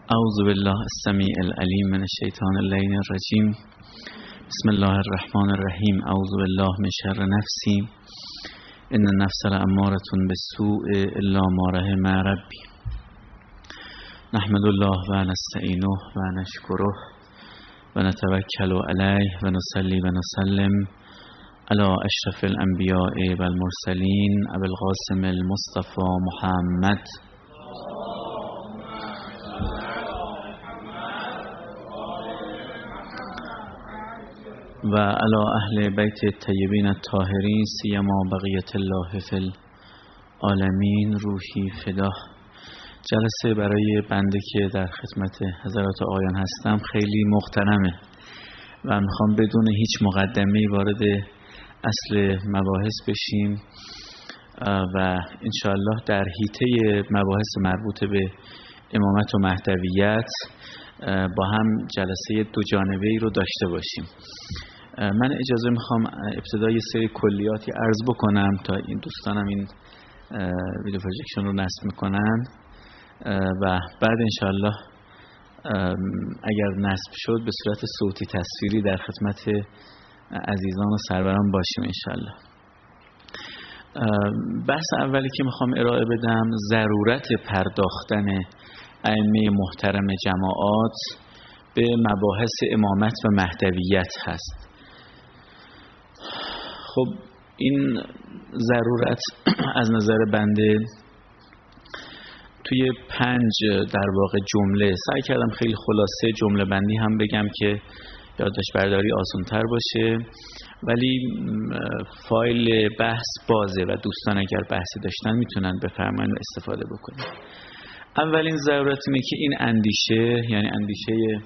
اعوذ بالله السمیع العلیم من الشیطان اللعین الرجیم. بسم الله الرحمن الرحیم. اعوذ بالله من شر نفسی ان النفس لاماره بالسوء الا ما رحم ربی. نحمد الله و نستعینه و نشکره و نتوکل علیه و نصلی و نسلم علی اشرف الانبیاء و المرسلین ابی القاسم المصطفى محمد و علی اهل بیت الطیبین الطاهرین سیما بقیت الله فی العالمین. روحی فدا. جلسه برای بنده که در خدمت حضرات آقایان هستم خیلی محترمه و میخوام بدون هیچ مقدمه‌ای وارد اصل مباحث بشیم و انشاءالله در حیطه مباحث مربوط به امامت و مهدویت با هم جلسه دو جانبه‌ای رو داشته باشیم. من اجازه میخوام ابتدای سری کلیاتی عرض بکنم تا این دوستانم این ویدیو پروژکشن رو نصب میکنن و بعد انشاءالله اگر نصب شد به صورت صوتی تصویری در خدمت عزیزان و سروران باشیم انشاءالله. بحث اولی که میخوام ارائه بدم ضرورت پرداختن ائمه محترم جماعات به مباحث امامت و مهدویت هست. خب این ضرورت از نظر بنده توی 5 در واقع جمله سعی کردم خیلی خلاصه جمله بندی هم بگم که یادداشت برداری آسان تر باشه، ولی فایل بحث بازه و دوستان اگر بحثی داشتن میتونن بفرمایید و استفاده بکنید. اولین ضرورت اینه که این اندیشه، یعنی اندیشه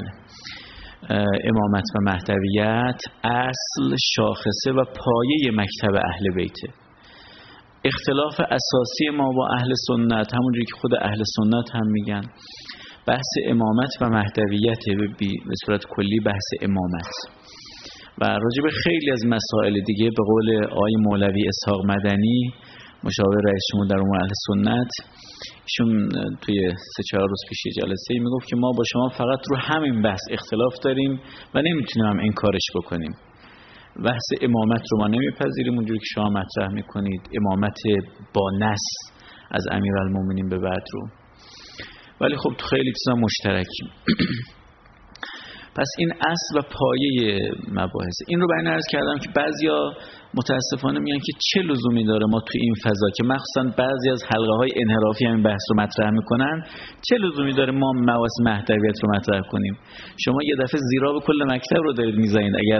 امامت و مهدویت، اصل، شاخصه و پایه مکتب اهل بیته. اختلاف اساسی ما با اهل سنت، همونجوری که خود اهل سنت هم میگن، بحث امامت و مهدویت به صورت کلی بحث امامت و راجع به خیلی از مسائل دیگه به قول آقای مولوی اسحاق مدنی مشاور رئیس جمهور در امور اهل سنت، ایشون توی 3-4 روز پیش جلسه‌ای میگفت که ما با شما فقط رو همین بحث اختلاف داریم و نمیتونیم هم انکارش بکنیم. بحث امامت رو ما نمیپذیریم اونجوری که شما مطرح میکنید، امامت با نص از امیرالمومنین به بعد رو، ولی خب تو خیلی چیزا مشترکیم. پس این اصل و پایه مباحث. این رو بیان عرض کردم که بعضیا متاسفانه میگن که چه لزومی داره ما تو این فضا که مخصوصا بعضی از حلقه های انحرافی همین بحث رو مطرح میکنن، چه لزومی داره ما مباحث مهدویت رو مطرح کنیم؟ شما یه دفعه زیرا به کل مکتب رو دارید میزنید. اگر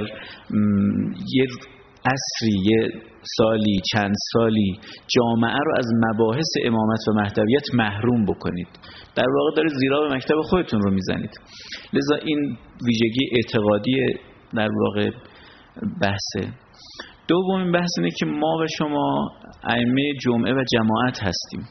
یه عصری، یه سالی، چند سالی جامعه رو از مباحث امامت و مهدویت محروم بکنید، در واقع دارید زیرا به مکتب خودتون رو میزنید. لذا این ویژگی اعتقادی در واقع بحثه. دومین بحث اینه که ما و شما ائمه جمعه و جماعت هستیم.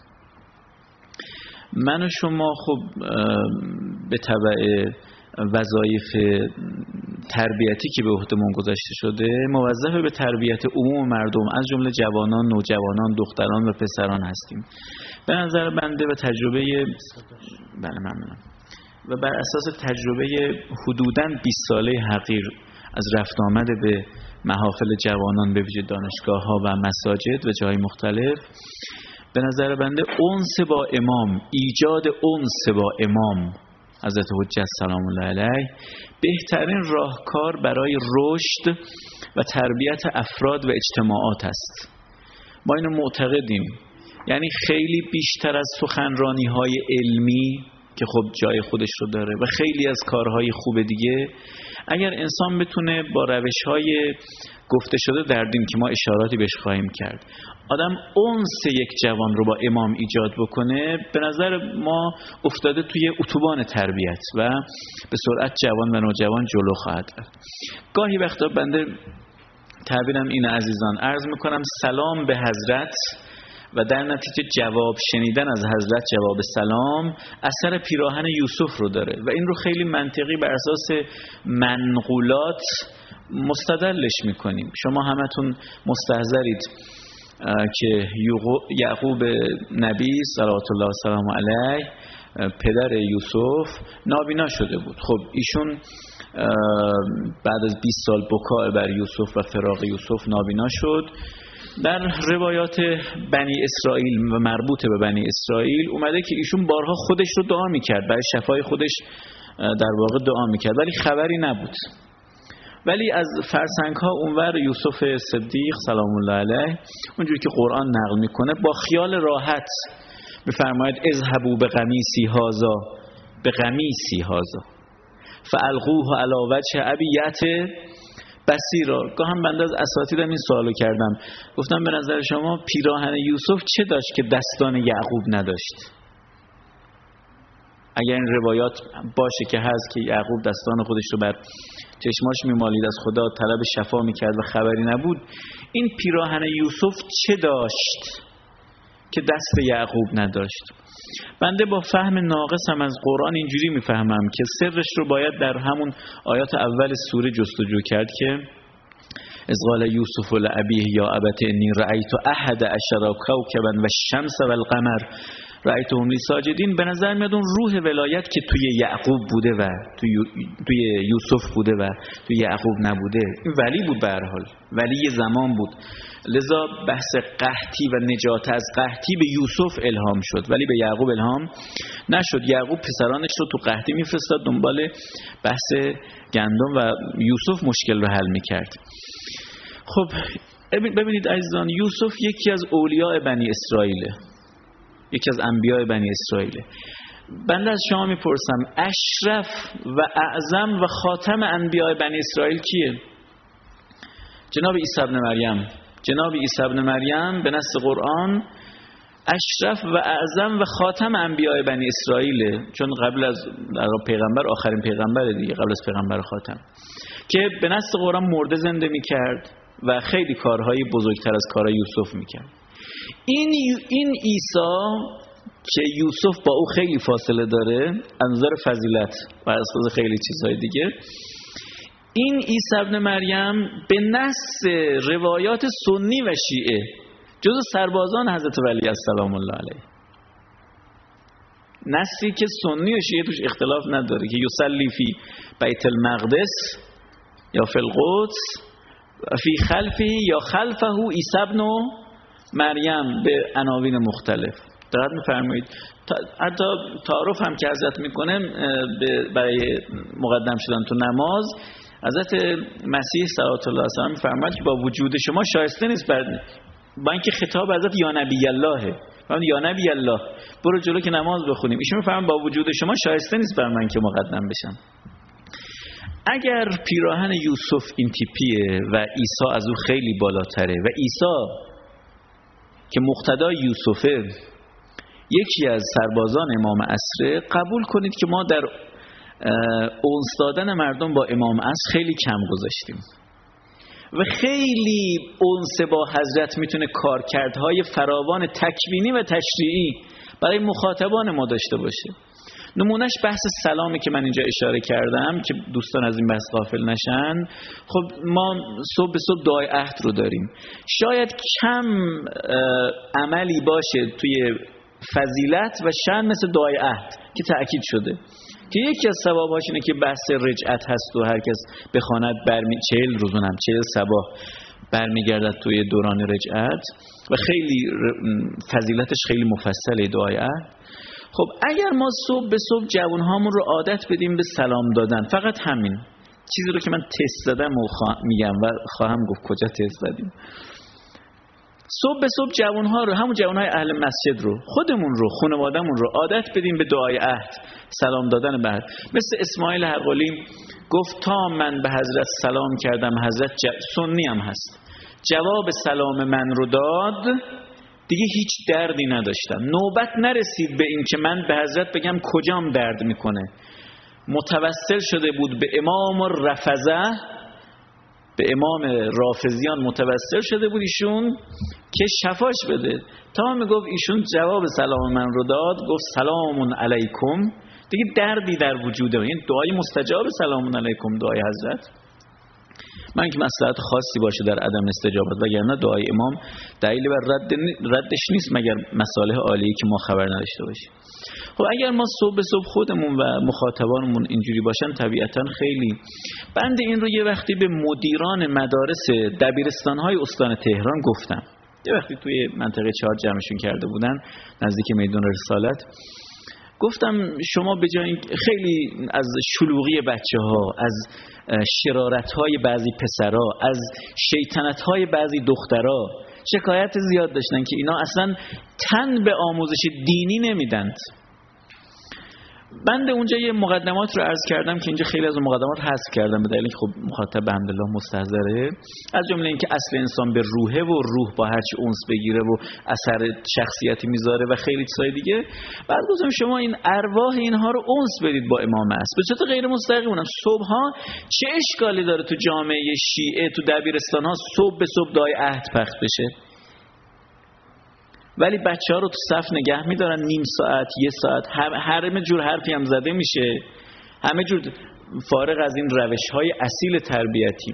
من و شما خب به تبع وظایف تربیتی که به عهده‌مون گذاشته شده موظف به تربیت عموم مردم از جمله جوانان، نوجوانان، دختران و پسران هستیم. به نظر بنده و تجربه ممنونم و بر اساس تجربه حدوداً 20 ساله حقیر از رفت آمد به محافل جوانان به ویژه دانشگاه‌ها و مساجد و جای مختلف، به نظر بنده انس با امام، ایجاد انس با امام حضرت حجت سلام الله علیه بهترین راهکار برای رشد و تربیت افراد و اجتماعات است. ما اینو معتقدیم. یعنی خیلی بیشتر از سخنرانی‌های علمی که خب جای خودش رو داره و خیلی از کارهای خوب دیگه، اگر انسان بتونه با روش‌های گفته شده در دین که ما اشاراتی بهش خواهیم کرد، آدم انس یک جوان رو با امام ایجاد بکنه، به نظر ما افتاده توی اتوبان تربیت و به سرعت جوان و نوجوان جلو خواهد رفت. گاهی وقتا بنده تعبیرم اینه عزیزان، عرض میکنم سلام به حضرت و در نتیجه جواب شنیدن از حضرت، جواب سلام، اثر پیراهن یوسف رو داره و این رو خیلی منطقی بر اساس منقولات مستدلش میکنیم. شما همتون مستحضرید که یعقوب نبی صلوات الله و سلام علیه پدر یوسف نابینا شده بود. خب ایشون بعد از 20 سال بکا بر یوسف و فراق یوسف نابینا شد. در روایات بنی اسرائیل و مربوط به بنی اسرائیل اومده که ایشون بارها خودش رو دعا میکرد، برای شفای خودش در واقع دعا میکرد، ولی خبری نبود. ولی از فرسنگ ها اونور یوسف صدیق سلام الله علیه اونجوری که قرآن نقل میکنه با خیال راحت میفرماید اذهبوا بقمیصی هذا بقمیصی هذا فالقوه علی وجه ابی یأتی بصیرا. گاهم بنده از اساتیدم این سوالو کردم، گفتم به نظر شما پیراهن یوسف چه داشت که دستان یعقوب نداشت؟ اگر این روایات باشه که هست که یعقوب دستان خودش رو بر چشماش میمالید، از خدا طلب شفا میکرد و خبری نبود، این پیراهن یوسف چه داشت که دست یعقوب نداشت؟ بنده با فهم ناقصم از قرآن اینجوری میفهمم که سرش رو باید در همون آیات اول سوره جستجو کرد که اذ قال یوسف لأبیه یا ابت انی رأیت احد عشر کوکبا و الشمس و القمر رأیتهم لی ساجدین. به نظر میاد اون روح ولایت که توی یعقوب بوده و توی یوسف بوده و توی یعقوب نبوده. این ولی بود، به هر حال ولی زمان بود، لذا بحث قحطی و نجات از قحطی به یوسف الهام شد ولی به یعقوب الهام نشد. یعقوب پسرانش رو تو قحطی میفرستاد دنبال بحث گندم و یوسف مشکل رو حل میکرد. خب ببینید عزیزان، یوسف یکی از اولیاء بنی اسرائیله، یکی از انبیاء بنی اسرائیله. بنده از شما میپرسم اشرف و اعظم و خاتم انبیاء بنی اسرائیل کیه؟ جناب عیسی ابن مریم. جناب عیسی ابن مریم به نص قرآن اشرف و اعظم و خاتم انبیاء بنی اسرائیله، چون قبل از پیغمبر آخرین پیغمبر دیگه، قبل از پیغمبر خاتم، که به نص قرآن مرده زنده میکرد و خیلی کارهای بزرگتر از کارهای یوسف میکرد. این عیسی که یوسف با او خیلی فاصله داره از نظر فضیلت و از خیلی چیزهای دیگه، این عیسی ابن مریم به نص روایات سنی و شیعه جزو سربازان حضرت ولی السلام الله علیه، نصی که سنی و شیعه توش اختلاف نداره که یصلی فی بیت المقدس یا فی القدس فی خلفی یا خلفه عیسی ابن مریم به عناوین مختلف. دقت می‌فرمایید حتی تعارف هم که حضرت میکنه برای مقدم شدن تو نماز، حضرت مسیح صلوات الله علیه و می‌فرماید که با وجود شما شایسته نیست با اینکه خطاب حضرت یا نبی اللهه، یا نبی الله برو جلو که نماز بخونیم، ایشون می‌فرماید با وجود شما شایسته نیست بر من که مقدم بشم. اگر پیراهن یوسف این تیپیه و عیسی از او خیلی بالاتره و عیسی که مقتدای یوسفه یکی از سربازان امام عصر، قبول کنید که ما در اونس دادن مردم با امام عصر خیلی کم گذاشتیم و خیلی اونس با حضرت میتونه کارکردهای فراوان تکوینی و تشریعی برای مخاطبان ما داشته باشه. نمونهش بحث سلامی که من اینجا اشاره کردم که دوستان از این بحث غافل نشن. خب ما صبح به صبح دعای عهد رو داریم، شاید کم عملی باشه توی فضیلت و شأن مثل دعای عهد که تأکید شده که یکی از ثواباش اینه که بحث رجعت هست و هر کس بخواند 40 روزونم 40 صباح برمیگردد توی دوران رجعت و خیلی فضیلتش خیلی مفصله دعای عهد. خب اگر ما صبح به صبح جوانهامون رو عادت بدیم به سلام دادن، فقط همین چیزی رو که من تست زدم و میگم و خواهم گفت کجا تست زدیم، صبح به صبح جوانها رو، همون جوانهای اهل مسجد رو، خودمون رو، خانواده‌مون رو عادت بدیم به دعای عهد، سلام دادن به حضرت. مثل اسماعیل حقالی گفت تا من به حضرت سلام کردم حضرت سنی هم هست، جواب سلام من رو داد، دیگه هیچ دردی نداشتم، نوبت نرسید به این که من به حضرت بگم کجام درد میکنه. متوسل شده بود به امام رفضه، به امام رافضیان متوسل شده بود ایشون که شفاش بده. تا میگفت ایشون جواب سلام من رو داد، گفت سلام علیکم، دیگه دردی در وجوده. این دعای مستجاب سلام علیکم، دعای حضرت. من اینکه مصلحت خاصی باشه در عدم استجابت، وگرنه دعای امام دلیلی بر ردش نیست مگر مصالح عالیه که ما خبر نداشته باشیم. خب اگر ما صبح به صبح خودمون و مخاطبانمون اینجوری باشن، طبیعتاً خیلی بند این رو یه وقتی به مدیران مدارس دبیرستان‌های استان تهران گفتم. یه وقتی توی منطقه 4 جمعشون کرده بودن نزدیک میدان رسالت، گفتم شما به جای خیلی از شلوغی بچه‌ها، از شرارت‌های بعضی پسرها، از شیطنت‌های بعضی دخترها شکایت زیاد داشتن که اینا اصلا تن به آموزش دینی نمیدند. بنده اونجا یه مقدمات رو عرض کردم که اینجا خیلی از اون مقدمات حذف کردم به دلیل که خب مخاطب الحمدلله مستحضره، از جمله اینکه اصل انسان به روحه و روح با هر چی اونس بگیره و اثر شخصیتی میذاره و خیلی چیزای دیگه. بعد گفتم شما این ارواح اینها رو اونس بدید با امام است. به صورت غیر مستقیم صبح‌ها چه اشکالی داره تو جامعه شیعه تو دبیرستان‌ها صبح به صبح دعای عهد پخش بشه، ولی بچه‌ها رو تو صف نگه می‌دارن نیم ساعت، یه ساعت، همه جور حرفی هم زده میشه، همه جور فارغ از این روش‌های اصیل تربیتی.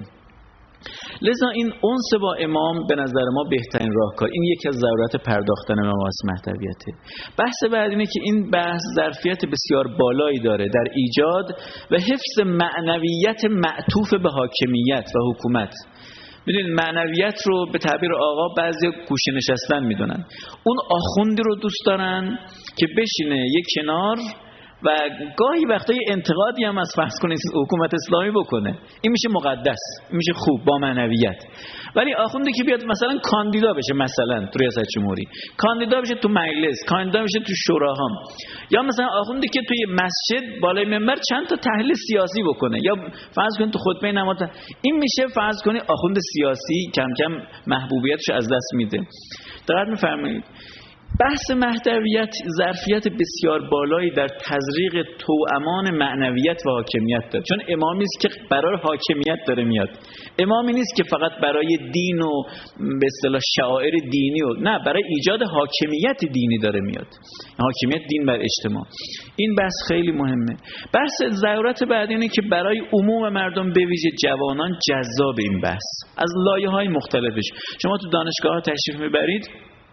لذا این انس با امام به نظر ما بهترین راهکار، این یکی از ضرورت پرداختن به مباحث مهدویته. بحث بعد اینه که این بحث ظرفیت بسیار بالایی داره در ایجاد و حفظ معنویت معطوف به حاکمیت و حکومت. میدونید معنویت رو به تعبیر آقا بعضی گوشه نشستن میدونن. اون آخوندی رو دوست دارن که بشینه یک کنار و گاهی وقتای انتقادی هم از فرض کنید حکومت اسلامی بکنه. این میشه مقدس، این میشه خوب با معنویت. ولی آخوندی که بیاد مثلا کاندیدا بشه، مثلا تو ریاست جمهوری کاندیدا بشه، تو مجلس کاندیدا بشه، تو شوراها، یا مثلا آخوندی که توی مسجد بالای منبر چند تا تحلیل سیاسی بکنه، یا فرض کنید تو خطبه نماز، این میشه فرض کنید آخوند سیاسی کم کم محبوبیتش از دست میده. دقت میفرمایید؟ بحث مهدویت ظرفیت بسیار بالایی در تزریق توأمان معنویت و حاکمیت داره، چون امامی است که برای حاکمیت داره میاد. امامی نیست که فقط برای دین و به اصطلاح شعائر دینی و نه، برای ایجاد حاکمیت دینی داره میاد، حاکمیت دین بر اجتماع. این بحث خیلی مهمه. بحث ضرورت بعد اینه که برای عموم مردم به ویژه جوانان جذاب این بحث از لایه‌های مختلفش. شما تو دانشگاه‌ها تشریف میبرید،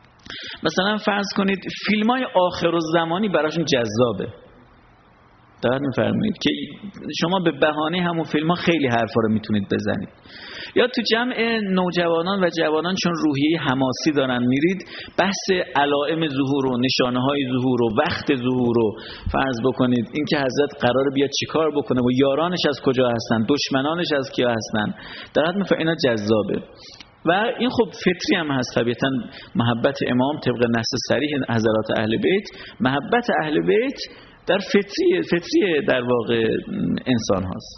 مثلا فرض کنید فیلم‌های آخرالزمانی براشون جذابه. دقت می‌فرمایید که شما به بهانه همون فیلم‌ها خیلی حرفا رو میتونید بزنید. یا تو جمع نوجوانان و جوانان چون روحیه حماسی دارن میرید، بحث علائم ظهور و نشانه‌های ظهور و وقت ظهور رو فرض بکنید، اینکه حضرت قراره بیاد چیکار بکنه و یارانش از کجا هستن، دشمنانش از کیا هستن. دقت می‌فرمایید اینا جذابه. و این خب فطری هم هست طبیعتاً. محبت امام طبق نص صریح حضرات اهل بیت، محبت اهل بیت در فطری در واقع انسان هاست.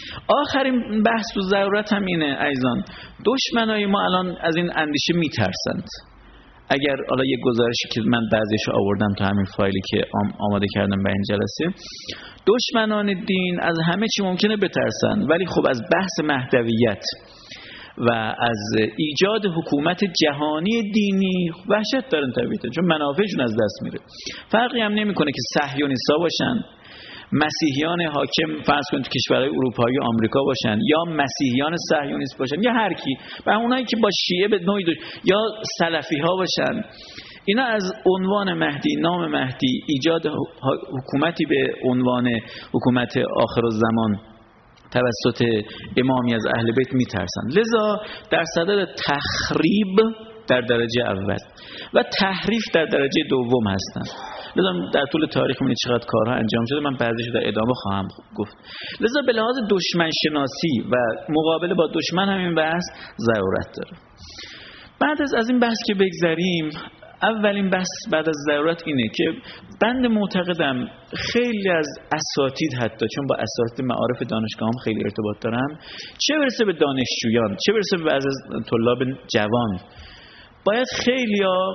آخرین بحث و ضرورت هم اینه عزیزان، دشمنای ما الان از این اندیشه میترسند. اگر حالا یک گزارشی که من بعضیشو آوردم تو همین فایلی که آماده کردم برای این جلسه، دشمنان دین از همه چی ممکنه بترسن، ولی خب از بحث مهدویت و از ایجاد حکومت جهانی دینی وحشت دارن طبیعتا، چون منافعشون از دست میره. فرقی هم نمیکنه که صهیونیست‌ها باشن، مسیحیان حاکم فرض کنید تو کشورهای اروپایی و آمریکا باشن، یا مسیحیان صهیونیست باشن، یا هر کی، و اونایی که با شیعه به نوعی یا سلفی‌ها باشن. اینا از عنوان مهدی، نام مهدی، ایجاد حکومتی به عنوان حکومت آخرالزمان توسط امامی از اهل بیت میترسن. لذا در صدد تخریب در درجه اول و تحریف در درجه دوم هستن. لذا در طول تاریخ من چقدر کارها انجام شده، من بعضیشو در ادامه خواهم گفت. لذا به لحاظ دشمن شناسی و مقابله با دشمن همین بحث ضرورت داره. بعد از این بحث که بگذریم، اولین بحث بعد از ضرورت اینه که بنده معتقدم خیلی از اساتید، حتی چون با اساتید معارف دانشگاه هم خیلی ارتباط دارم، چه برسه به دانشجویان، چه برسه به بعض از طلاب جوان، باید خیلیا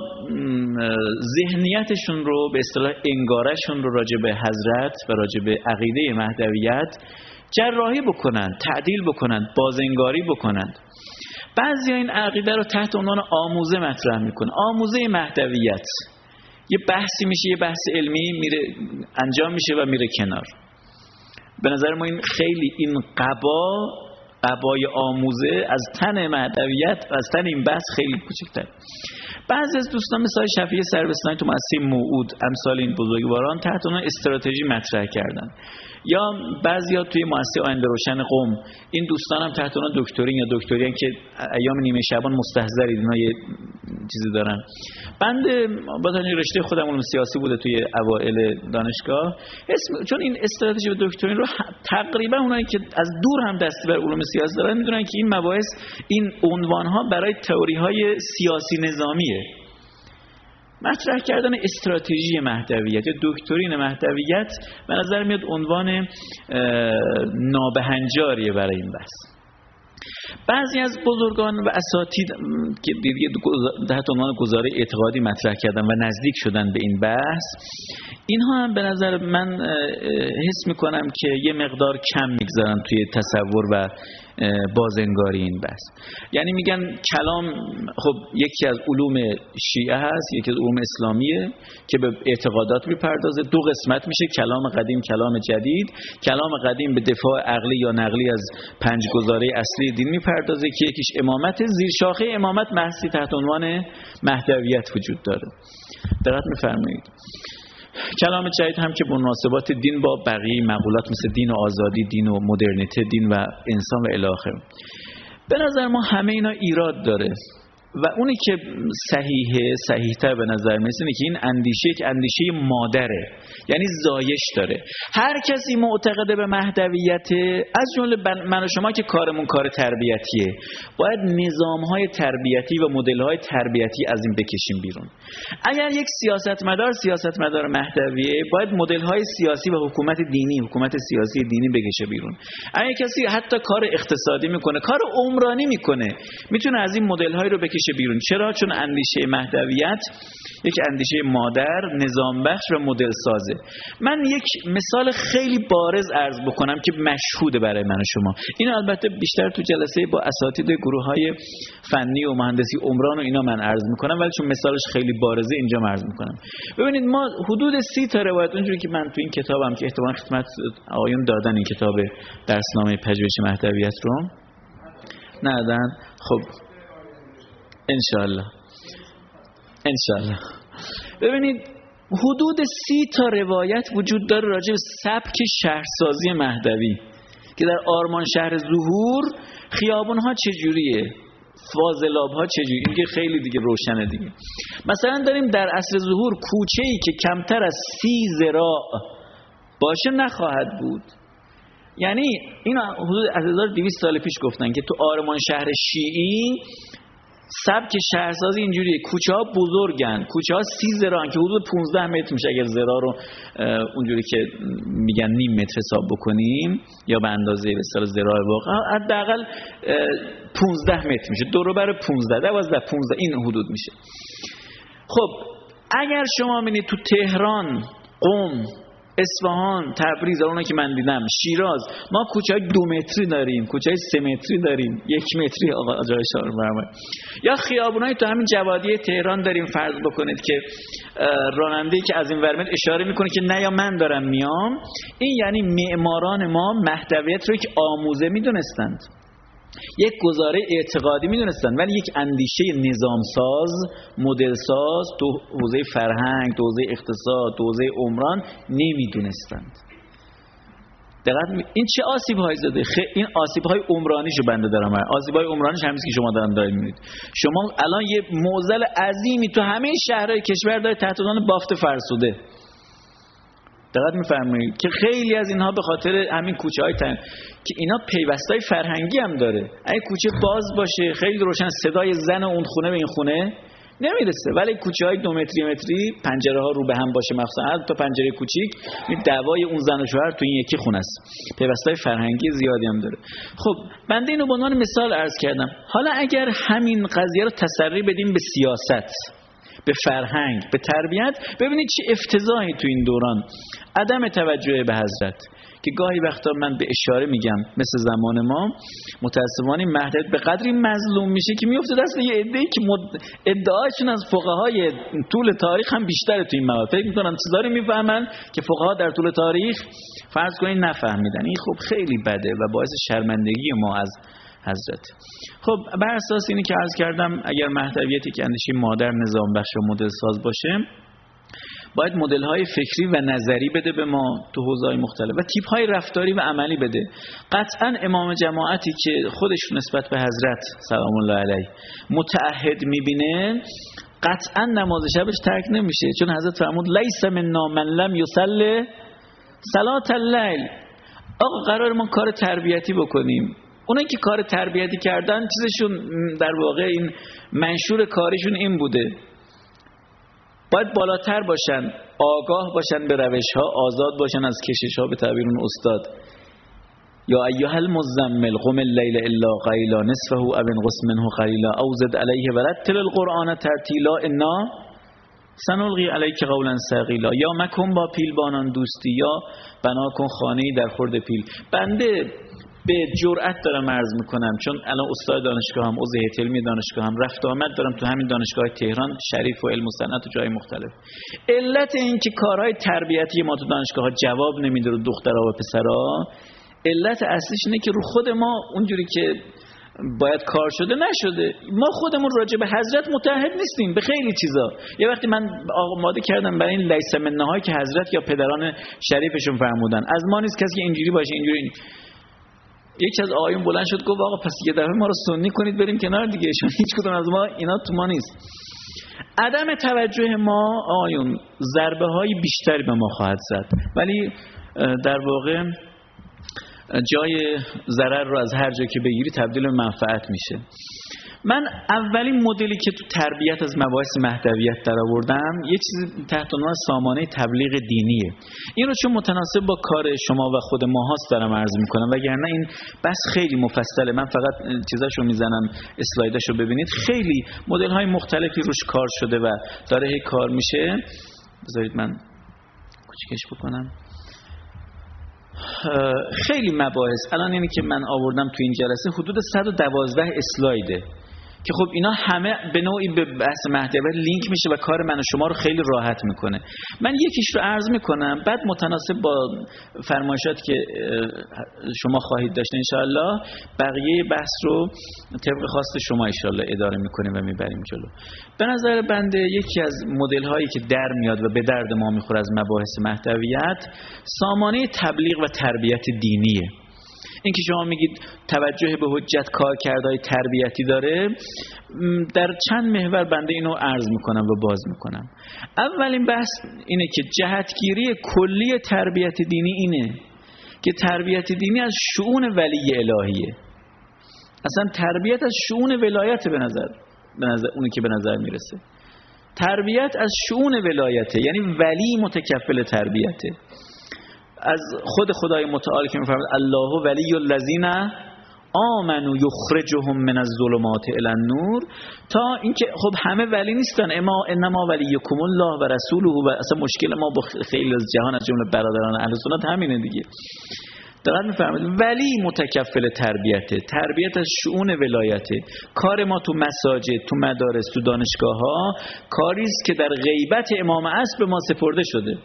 ذهنیتشون رو به اصطلاح انگارشون رو راجع به حضرت و راجع به عقیده مهدویت جراحی بکنن، تعدیل بکنن، بازانگاری بکنن. بعضی این عقیده رو تحت عنوان آموزه مطرح میکنه، آموزه مهدویت. یه بحثی میشه، یه بحث علمی میره انجام میشه و میره کنار. به نظر ما این خیلی این قبا قبای آموزه از تن مهدویت، از تن این بحث خیلی کوچکتر. بعضی از دوستان مثل شفیع سروستانی تو مؤسسه موعود، امثال این بزرگواران تحت اون استراتژی مطرح کردن، یا بعضیا توی مؤسسه آینده روشن قم، این دوستان هم تحت اون دکترین یا دکترین که ایام نیمه شبان مستحضرید، اینا یه چیزی دارن. بنده با رشته خودم علوم سیاسی بوده توی اوایل دانشگاه، چون این استراتژی و دکترین رو تقریبا اونایی که از دور هم دستی بر علوم سیاسی دارن میدونن که این مباحث، این عنوان‌ها برای تئوری‌های سیاسی نظامیه. مطرح کردن استراتژی مهدویت یا دکترین مهدویت به نظر میاد عنوان نابهنجاریه برای این بحث. بعضی از بزرگان و اساتید که دیگه تحت عنوان گزاره اعتقادی مطرح کردن و نزدیک شدن به این بحث، اینها هم به نظر من حس میکنم که یه مقدار کم میگذارن توی تصور و بازنگاری این بحث. یعنی میگن کلام خب یکی از علوم شیعه هست، یکی از علوم اسلامیه که به اعتقادات میپردازه، دو قسمت میشه، کلام قدیم، کلام جدید. کلام قدیم به دفاع عقلی یا نقلی از 5 گزاره اصلی دین میپردازه که یکیش امامت، زیر شاخه امامت بحثی تحت عنوان مهدویت وجود داره. دقت میفرمایید. کلام جدید هم که مناسبات دین با بقیه مقولات مثل دین و آزادی، دین و مدرنیته، دین و انسان و الی آخره. به نظر ما همه اینا ایراد داره و اونی که صحیح‌تر به نظر میاد اینه که این اندیشه یک اندیشه مادره، یعنی زایش داره. هر کسی معتقد به مهدویت، از جمله من و شما که کارمون کار تربیتیه، باید نظام‌های تربیتی و مدل‌های تربیتی از این بکشیم بیرون. اگر یک سیاستمدار مهدویه، باید مدل‌های سیاسی و حکومت سیاسی دینی بکشه بیرون. اگر کسی حتی کار اقتصادی میکنه، کار عمرانی میکنه، میتونه از این مدل‌های رو بکشه بیرون. چرا؟ چون اندیشه مهدویت یک اندیشه مادر، نظام بخش و مدل سازه. من یک مثال خیلی بارز عرض بکنم که مشهوده برای من و شما. این البته بیشتر تو جلسه با اساتید گروه‌های فنی و مهندسی عمران و اینا من عرض میکنم، ولی چون مثالش خیلی بارزه اینجا عرض میکنم. ببینید ما حدود 30 تا روایت، اونجوری که من تو این کتابم که احتمالاً خدمت آقایون دادن، این کتاب درسنامه پژوهش مهدویت رو ندادن، خب انشالله. ببینید حدود 30 تا روایت وجود داره راجع به سبک شهرسازی مهدوی که در آرمان شهر ظهور خیابون‌ها چجوریه، فاضلاب‌ها چجوریه، این که خیلی دیگه روشنه دیگه. مثلا داریم در عصر ظهور کوچه‌ای که کمتر از 30 ذراع باشه نخواهد بود. یعنی این حدود از 1200 سال پیش گفتن که تو آرمان شهر شیعی سبک شهرسازی اینجوریه، کوچه ها بزرگن، کوچه ها 30 ذراعن که حدود 15 متر میشه اگر ذراع رو اونجوری که میگن نیم متر حساب بکنیم یا به اندازه به اصطلاح ذراع واقع حداقل 15 متر میشه، دور و بر 15، 12 15 این حدود میشه. خب اگر شما ببینید تو تهران، قم، اصفهان، تبریز، اونایی که من دیدم، شیراز، ما کوچه‌های 2 متری داریم، کوچه‌های 3 متری داریم، 1 متری آقا جای شهر برام، یا خیابونای تو همین جوادی تهران داریم. فرض بکنید که راننده‌ای که از این ور اشاره میکنه که نه یا من دارم میام، این یعنی معماران ما مهدویت رو یک آموزه میدونستند، یک گزاره اعتقادی میدونستن، ولی یک اندیشه نظامساز، مدلساز تو حوزه فرهنگ، تو حوزه اقتصاد، تو حوزه عمران نمیدونستند. این چه آسیب‌هایی زده؟ این آسیب‌های عمرانیشو بنده دارم. آسیب‌های عمرانیش همین که شما دارید می‌بینید. شما الان یه معضل عظیمی تو همه شهرهای کشور داره تحت عنوان بافت فرسوده. دقت می‌فرمایید که خیلی از اینها به خاطر همین کوچه‌های که اینا پیوستای فرهنگی هم داره. اگه کوچه باز باشه خیلی روشن صدای زن اون خونه به این خونه نمیرسه، ولی کوچه‌های 2 متری پنجره‌ها رو به هم باشه، مخصوصا تا پنجره کوچیک، این دعوای اون زن و شوهر تو این یکی خونه است. پیوستای فرهنگی زیادی هم داره. خب بنده اینو به عنوان مثال عرض کردم. حالا اگر همین قضیه رو تسری بدیم به سیاست، به فرهنگ، به تربیت، ببینید چه افتضاحی تو این دوران، عدم توجه به حضرت که گاهی وقتا من به اشاره میگم مثل زمان ما متاسفانه مهدویت به قدری مظلوم میشه که میفته دست یه عده‌ای که ادعاشون از فقهای طول تاریخ هم بیشتره تو این موارد. فکر میکنن چیزایی میفهمن که فقها در طول تاریخ فرض کنید نفهمیدن، این خب خیلی بده و باعث شرمندگی ما از حضرت. خب بر اساس اینی که عرض کردم اگر مهدویتی که اندیشه مادر نظام بخش و مدل ساز باشه، باید مدل‌های فکری و نظری بده به ما تو حوزه‌های مختلف و تیپ‌های رفتاری و عملی بده. قطعاً امام جماعتی که خودش نسبت به حضرت سلام الله علیه متعهد می‌بینه، قطعاً نماز شبش ترک نمیشه، چون حضرت فرمود لیس منا من لم یصلی صلاة اللیل. آقا قرار ما کار تربیتی بکنیم. اونایی که کار تربیتی کردن چیزشون در واقع این منشور کارشون این بوده، باید بالاتر باشن، آگاه باشن به روش‌ها، آزاد باشن از کشش‌ها به تعبیر اون استاد. یا ایها المزمل قم اللیل الا قلیلا نصفه او انقص منه قلیلا او زد علیه ورتل القرآن ترتیلا انا سنلقی علیک قولا ثقیلا. یا مکن با پیلبانان دوستی، یا بنا کن خانه‌ای در خورد پیل. بنده به جرأت دارم عرض میکنم، چون الان استاد دانشگاه هم، عضو هیئت علمی دانشگاه هم، رفت آمد دارم تو همین دانشگاه تهران شریف و علم و صنعت و جای مختلف. علت این که کارهای تربیتی ما تو دانشگاه ها جواب نمیده رو دخترها و پسرها، علت اصلیش اینه که رو خود ما اونجوری که باید کار شده نشده. ما خودمون راجع به حضرت متعهد نیستیم به خیلی چیزا. یه وقتی من آماده کردم برای این لیس منهایی که حضرت یا پدران شریفشون فرمودن، از ما نیست کسی که اینجوری باشه اینجوری. یکی از آقایون بلند شد گفت آقا پس یه دفعه ما رو سنی کنید بریم کنار دیگه، چون هیچ کدوم از ما اینا تو ما نیست. عدم توجه ما آقایون ضربه های بیشتری به ما خواهد زد، ولی در واقع جای ضرر رو از هر جا که بگیری تبدیل به منفعت میشه. من اولین مدلی که تو تربیت از مباحث مهدویت در آوردم یه چیزی تحت عنوان سامانه تبلیغ دینیه. این رو چون متناسب با کار شما و خود ما هاست دارم عرض میکنم، وگرنه این بس خیلی مفصله. من فقط چیزاشو میزنم، اسلایداشو ببینید، خیلی مدل های مختلفی روش کار شده و داره هی کار میشه. بذارید من کوچیکش بکنم. خیلی مباحث الان اینی که من آوردم تو این جلسه حدود 112 اسلایده که خب اینا همه به نوعی به بحث مهدویت لینک میشه و کار من و شما رو خیلی راحت میکنه. من یکیش رو عرض میکنم، بعد متناسب با فرمایشات که شما خواهید داشت انشاءالله بقیه بحث رو طبق خواست شما انشاءالله اداره میکنیم و میبریم جلو. به نظر بنده یکی از مدل هایی که در میاد و به درد ما میخوره از مباحث مهدویت سامانه تبلیغ و تربیت دینیه. این که شما میگید توجه به حجت کارکردهای تربیتی داره، در چند محور بنده اینو عرض میکنم و باز میکنم. اولین بحث اینه که جهتگیری کلی تربیت دینی اینه که تربیت دینی از شؤون ولی الهیه. اصلا تربیت از شؤون ولایت به نظر اونی که به نظر میرسه. تربیت از شؤون ولایته، یعنی ولی متکفل تربیته. از خود خدای متعال که میفرماید الله ولی الذین آمنوا یخرجهم من الظلمات الی النور، تا اینکه خب همه ولی نیستن، انما ولیکم الله و رسوله. و اصلا مشکل ما با خیلی از جهان از جمله برادران اهل سنت همینه دیگه. دقت می‌فرمایید ولی متکفل تربیته، تربیت از شؤون ولایته. کار ما تو مساجد، تو مدارس، تو دانشگاه‌ها کاری است که در غیبت امام عصر به ما سپرده شده.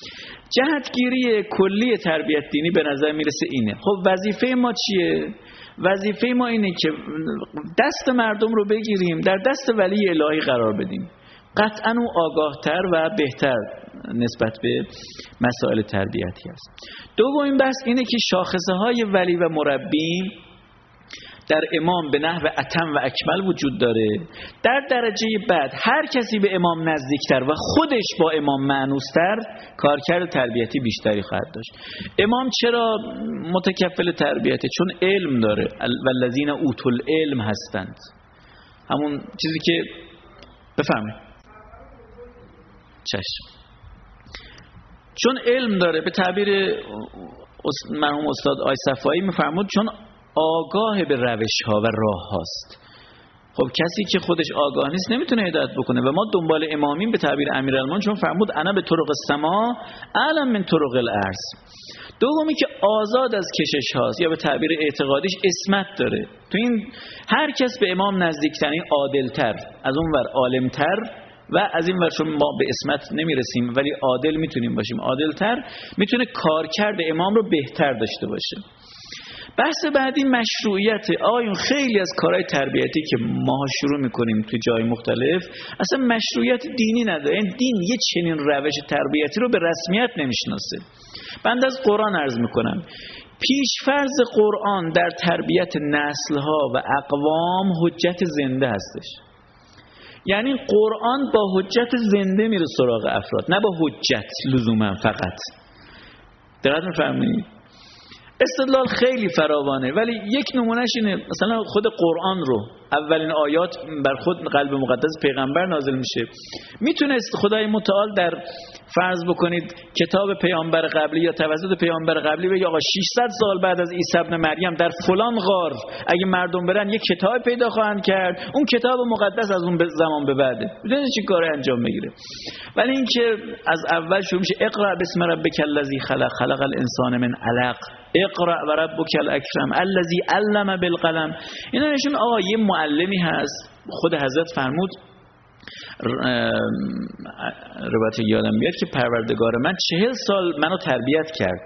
جهتگیری کلی تربیت دینی به نظر میرسه اینه. خب وظیفه ما چیه؟ وظیفه ما اینه که دست مردم رو بگیریم در دست ولی الهی قرار بدیم. قطعاً اون آگاهتر و بهتر نسبت به مسائل تربیتی است. دومین بحث اینه که شاخصه های ولی و مربی در امام به نحو اتم و اکمل وجود داره. در درجه بعد هر کسی به امام نزدیکتر و خودش با امام مانوستر کارکرد تربیتی بیشتری خواهد داشت. امام چرا متکفل تربیته؟ چون علم داره. والذین اوتوا العلم هستند. همون چیزی که بفهمید. چشم. چون علم داره، به تعبیر مرحوم استاد آی صفایی میفرمود چون آگاه به روش ها و راه هاست. خب کسی که خودش آگاه نیست نمیتونه هدایت بکنه و ما دنبال امامیم به تعبیر امیرالمومنین، چون فرمود انا به طرق السما اعلم من طرق الارض. دومی که آزاد از کشش هاست یا به تعبیر اعتقادیش عصمت داره. تو این هر کس به امام نزدیکترین عادلتر، از اون ور عالمتر و از این ور چون ما به عصمت نمیرسیم ولی عادل میتونیم باشیم، عادلتر میتونه کارکرد امام رو بهتر داشته باشه. بحث بعدی مشروعیت. آقایون خیلی از کارهای تربیتی که ما شروع میکنیم تو جای مختلف اصلا مشروعیت دینی نداره. این دین یه چنین روش تربیتی رو به رسمیت نمیشناسه. بنده از قرآن عرض میکنم پیشفرض قرآن در تربیت نسل‌ها و اقوام حجت زنده هستش. یعنی قرآن با حجت زنده میره سراغ افراد، نه با حجت لزوما فقط. دقت می‌فرمایید؟ استدلال خیلی فراوانه، ولی یک نمونهش اینه مثلا خود قرآن رو اولین آیات بر خود قلب مقدس پیغمبر نازل میشه. میتونست خدای متعال در فرض بکنید کتاب پیامبر قبلی یا توسط پیامبر قبلی بگه آقا 600 سال بعد از عیسی ابن مریم در فلان غار اگه مردم برن یک کتاب پیدا خواهند کرد، اون کتاب مقدس از اون زمان به بعده. میدونید چی کاری انجام بگیره؟ ولی اینکه از اول شروع میشه اقرأ بسم ربک الذی خلق، خلق الانسان من علق، اقرأ و ربک الاکرم الذی علم بالقلم. اینا نشون آقا یه معلمی هست. خود حضرت فرمود روایت یادم میاد که پروردگار من 40 سال منو تربیت کرد.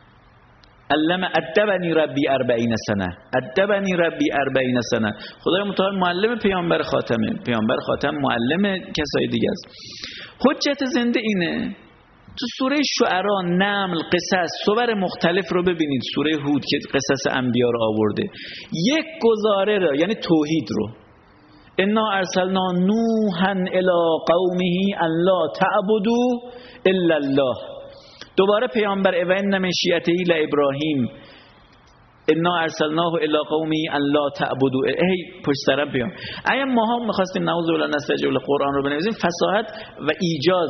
ادبنی ربی 40 سنه، ادبنی ربی 40 سنه. خدای متعال معلم پیامبر خاتمه، پیامبر خاتم معلم کسای دیگه است. حجت زنده اینه تو سوره شعرا، نمل، قصص، صور مختلف رو ببینید. سوره هود که قصص انبیا رو آورده، یک گزاره رو یعنی توحید رو، انا ارسلنا نوحا الی قومه ان لا تعبدوا الا الله. دوباره پیامبر ان من شیعته لابراهیم انا ارسلناه الی قومه ان لا تعبدوا. ای پشت سرم پیام. اگه ماها می‌خواستیم نعوذ بالله نستجیب قرآن رو بنویسیم، فصاحت و ایجاز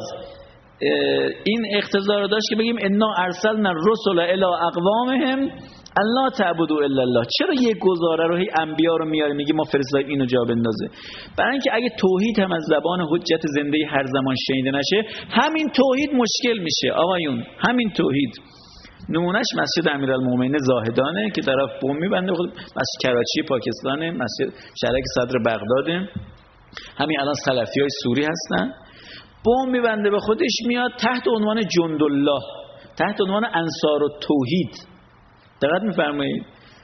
این اقتضا رو داشت که بگیم انا ارسلنا الرسل الی اقوامهم ان لا تعبدوا الا الله. چرا یه گزاره رو هی انبیا رو میاره میگه ما فرستادیم اینو جا بندازه؟ برای اینکه اگه توحید هم از زبان حجت زنده هر زمان شنیده نشه، همین توحید مشکل میشه آقایون. همین توحید نمونهش مسجد امیرالمومنین زاهدانه که طرف بم میبنده، مسجد کراچی پاکستانه، مسجد شهرک صدر بغداده، همین الان سلفیای سوری هستن. بم میبنده به خودش میاد تحت عنوان جندالله، تحت عنوان انصار التوحید. دقت میفرمایید؟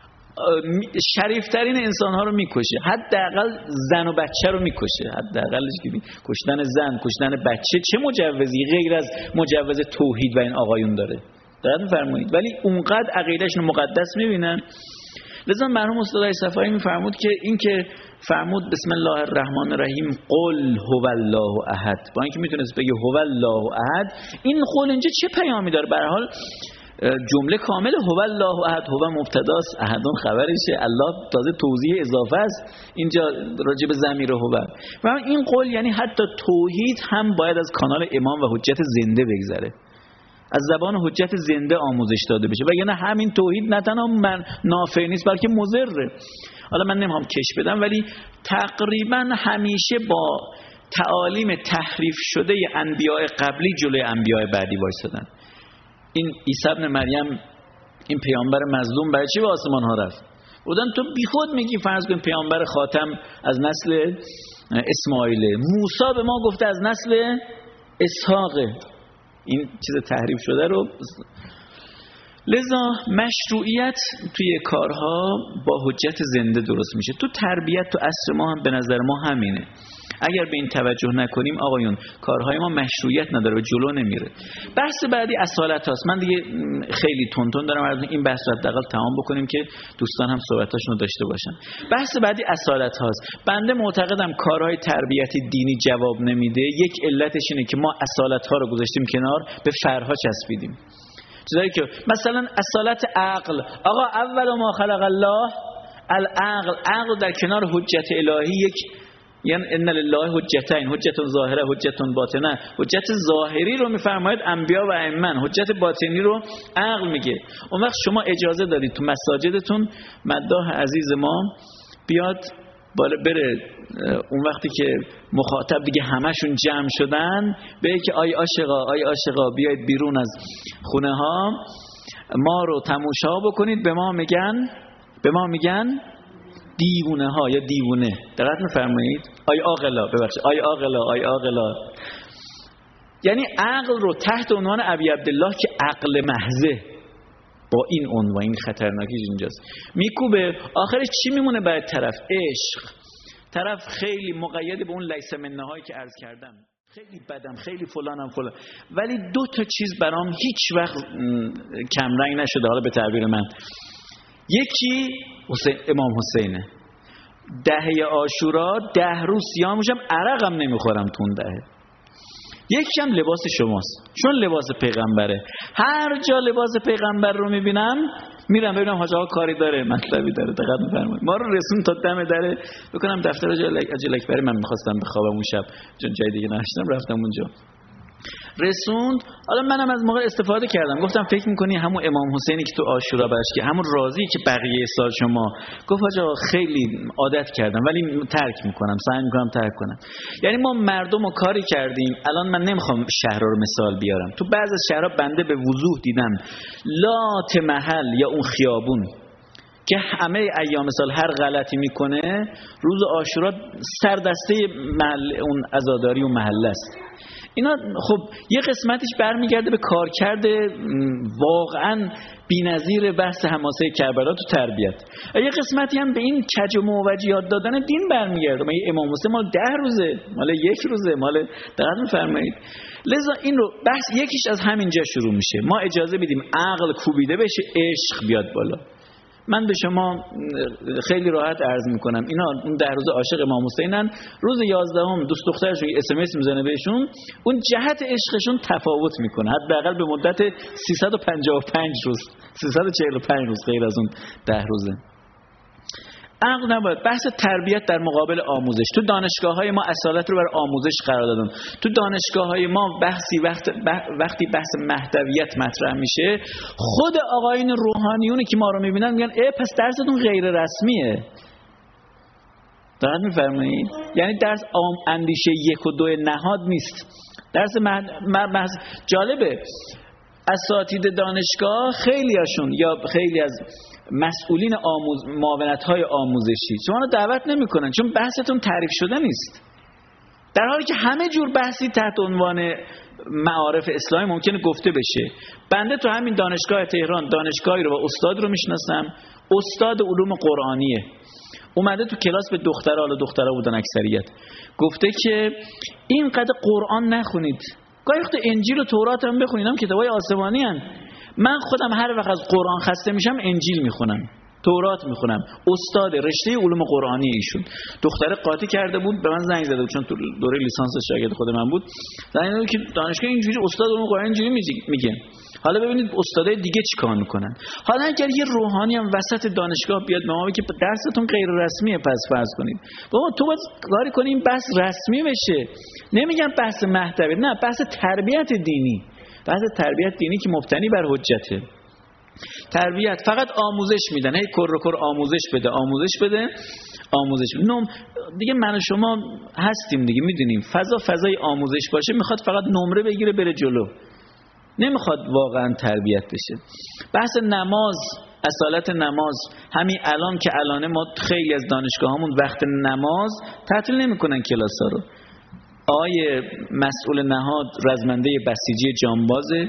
شریفترین انسانها رو میکشه، حداقل زن و بچه رو میکشه. حداقلش که کشتن زن، کشتن بچه چه مجوزی غیر از مجوز توحید و این آقایون داره؟ دقت میفرمایید؟ ولی اونقدر عقیدهشون مقدس میبینن. لذا مرحوم استاد صفایی میفرمود که این که فرمود بسم الله الرحمن الرحیم قل هو الله احد، با اینکه میتونست بگه هو الله احد، این قول اینجا چه پیامی داره؟ به هر حال جمله کامل هو الله احد، هو مبتداست، احدون خبرشه، الله تازه توضیح اضافه است اینجا راجع به ضمیر هو. و این قول یعنی حتی توحید هم باید از کانال امام و حجت زنده بگذره، از زبان حجت زنده آموزش داده بشه. وگرنه همین توحید نه تنها نافع نیست بلکه مضره. حالا من نمیخوام کش بدم، ولی تقریبا همیشه با تعالیم تحریف شده انبیاء قبلی جلوی انبیاء بعدی وایسادن. این عیسی ابن مریم، این پیامبر مظلوم، برای چی به آسمان ها رفت؟ بودن تو بیخود میگی فرض کن پیامبر خاتم از نسل اسماعیل، موسی به ما گفته از نسل اسحاقه. این چیز تحریف شده رو. لذا مشروعیت توی کارها با حجت زنده درست میشه. تو تربیت تو عصر ما هم به نظر ما همینه. اگر به این توجه نکنیم آقایون کارهای ما مشروعیت نداره و جلو نمیره. بحث بعدی اصالت هاست. من دیگه خیلی تونتون دارم این بحث رو حداقل تمام بکنیم که دوستان هم صحبتاشون رو داشته باشن. بحث بعدی اصالت هاست. بنده معتقدم کارهای تربیتی دینی جواب نمیده. یک علتش اینه که ما اصالت ها رو گذاشتیم کنار، به فرها چسبیدیم. چیزایی که مثلا اصالت عقل، آقا اول ما خلق الله العقل، عقل در کنار حجت الهی یک، یعنی ان لله حجتین، حجت ظاهره حجت باطنه. حجت ظاهری رو میفرماید انبیا و ائمه، حجت باطنی رو عقل میگه. اون وقت شما اجازه دادید تو مساجدتون مداح عزیز ما بیاد بالا بره، اون وقتی که مخاطب دیگه همشون جمع شدن بگه که آی عاشقا بیاید بیرون از خونه ها ما رو تماشا بکنید، به ما میگن دیوونه ها یا دیوونه. دقت میفرمایید؟ آی عاقلا. یعنی عقل رو تحت عنوان ابی عبدالله که عقل محضه با این عنوان، این خطرناکیش اینجاست، میکوبه. آخرش چی میمونه بعد؟ طرف عشق، طرف خیلی مقید به اون لیس منه هایی که عرض کردم، خیلی بدم، خیلی فلانم فلان، ولی دو تا چیز برام هیچ وقت کمرنگ نشده حالا به تعبیر من. یکی امام حسینه، دهه عاشورا 10 روز سیاه میشم، عرقم نمیخورم تو اون دهه. یکی هم لباس شماست، چون لباس پیغمبره. هر جا لباس پیغمبر رو میبینم میرم ببینم حاج آقا کاری داره، مطلبی داره. دقت می‌فرمایید ما رو رسون تا دم دره، بکنم دفتر اجل اکبری. من می‌خواستم بخوابم اون شب چون جای دیگه نداشتم، رفتم اونجا رسوند. حالا منم از موقع استفاده کردم، گفتم فکر می‌کنی همون امام حسینی که تو عاشورا برش که همون راضی که بقیه سال شما گفت حاج آقا خیلی عادت کردم ولی ترک می‌کنم، سعی می‌کنم ترک کنم. یعنی ما مردم رو کاری کردیم. الان من نمی‌خوام شهرها رو مثال بیارم، تو بعضی از شهرها بنده به وضوح دیدم لات محل یا اون خیابون که همه ایام سال هر غلطی میکنه روز عاشورا سردسته محل اون عزاداری و محله است. اینا خب یه قسمتش برمیگرده به کارکرد واقعا بی‌نظیر بحث حماسه کربلا تو تربیت، یه قسمتی هم به این کج و موج یاد دادن دین برمیگرده. مگه امام حسین مال 10 روزه، مال 1 روزه، مال دقت می‌فرمایید؟ لذا این رو بحث یکیش از همینجا شروع میشه. ما اجازه بدیم عقل کوبیده بشه، عشق بیاد بالا. من به شما خیلی راحت عرض میکنم اینا اون 10 روز عاشق امام حسینن، روز 11ام دوست دخترشون اس ام اس میزنه بهشون، اون جهت عشقشون تفاوت میکنه، حداقل به مدت 355 روز 345 روز غیر از اون 10 روزه. عقل نباید. بحث تربیت در مقابل آموزش. تو دانشگاه‌های ما اصالت رو بر آموزش قرار دادن. تو دانشگاه‌های ما وقتی بحث مهدویت مطرح میشه، خود آقایون روحانیونی که ما رو میبینن میگن پس درستون غیر رسمیه. دقت می‌فرمایید؟ یعنی درس اندیشه 1 و 2 نهاد نیست. درس جالبه. اساتید دانشگاه خیلیاشون یا خیلی از مسئولین معاونت‌های آموزشی شما رو دعوت نمی‌کنن چون بحثتون تعریف شده نیست، در حالی که همه جور بحثی تحت عنوان معارف اسلامی ممکنه گفته بشه. بنده تو همین دانشگاه تهران دانشگاهی رو و استاد رو میشناسم، استاد علوم قرآنیه، اومده تو کلاس به دخترها بودن اکثریت، گفته که اینقدر قرآن نخونید، گاهی وقت انجیل و تورات هم بخونید، هم کتابای آسمانی هستند. من خودم هر وقت از قرآن خسته میشم انجیل میخونم، تورات میخونم. استاد رشته علوم قرآنی ایشون، دختر قاطی کرده بود، به من زنگ زده بود چون تو دوره لیسانس شاگرد خود من بود، زنگ زده که دانشگاه اینجوری استاد علوم قرآنی اینجوری میگه. حالا ببینید استادای دیگه چیکار میکنن. حالا اگر یه روحانی هم وسط دانشگاه بیاد به ما بگه که درستون غیر رسمیه، پس فرض کنید بابا تو باید کاری کنی این بحث رسمی بشه. نمیگم بحث مهدوی، نه، بحث تربیت دینی، بحث تربیت دینی که مبتنی بر حجته. تربیت فقط آموزش میدن، هی کر آموزش بده. نم دیگه من و شما هستیم دیگه، میدونیم فضای آموزش باشه، میخواد فقط نمره بگیره بره جلو، نمیخواد واقعا تربیت بشه. بحث نماز، اصالت نماز، همین الان که الانه ما خیلی از دانشگاهامون وقت نماز تعطیل نمیکنن کلاسا رو. آقای مسئول نهاد رزمنده بسیجی جانبازه،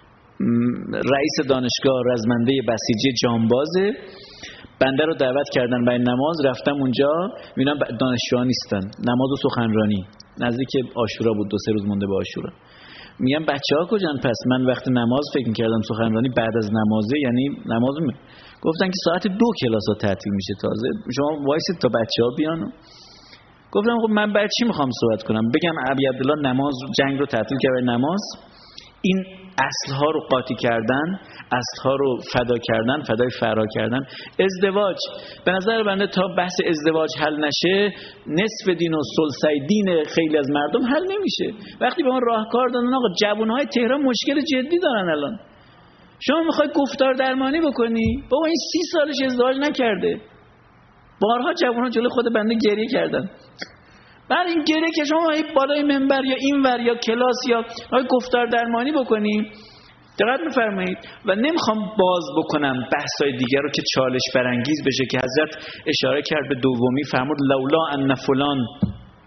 رئیس دانشگاه رزمنده بسیجی جانبازه. بنده رو دعوت کردن برای نماز، رفتم اونجا میبینم دانشجوها نیستن، نماز و سخنرانی نزدیک عاشورا بود، 2-3 روز مونده به عاشورا. میگم بچه‌ها کجان؟ پس من وقت نماز فکر می‌کردم سخنرانی بعد از نمازه، یعنی نماز گفتن که ساعت 2 کلاس‌ها تعطیل میشه، تازه شما وایسید تا بچه‌ها بیان. گفتم خب من برای چی می‌خوام صحبت کنم؟ بگم ابی عبدالله نماز جنگ رو تعطیل کرد، نماز این اصل‌ها رو قاطی کردن، اصل‌ها رو فدا کردن، فدای فرا کردن. ازدواج به نظر بنده تا بحث ازدواج حل نشه، نصف دین و ثلث دین خیلی از مردم حل نمیشه. وقتی به ما راهکار دادن آقا جوان‌های تهران مشکل جدی دارن الان، شما میخوای گفتار درمانی بکنی؟ بابا این 30 سالش ازدواج نکرده. بارها جوان‌ها جلوی خود بنده گریه کردن. بعد این گریه که شما بالای منبر یا اینور یا کلاس یا گفتار درمانی بکنی، دقت می‌فرمایید. و نمیخوام باز بکنم بحث‌های دیگر رو که چالش برانگیز بشه که حضرت اشاره کرد به دومی، فرمود لولا ان فلان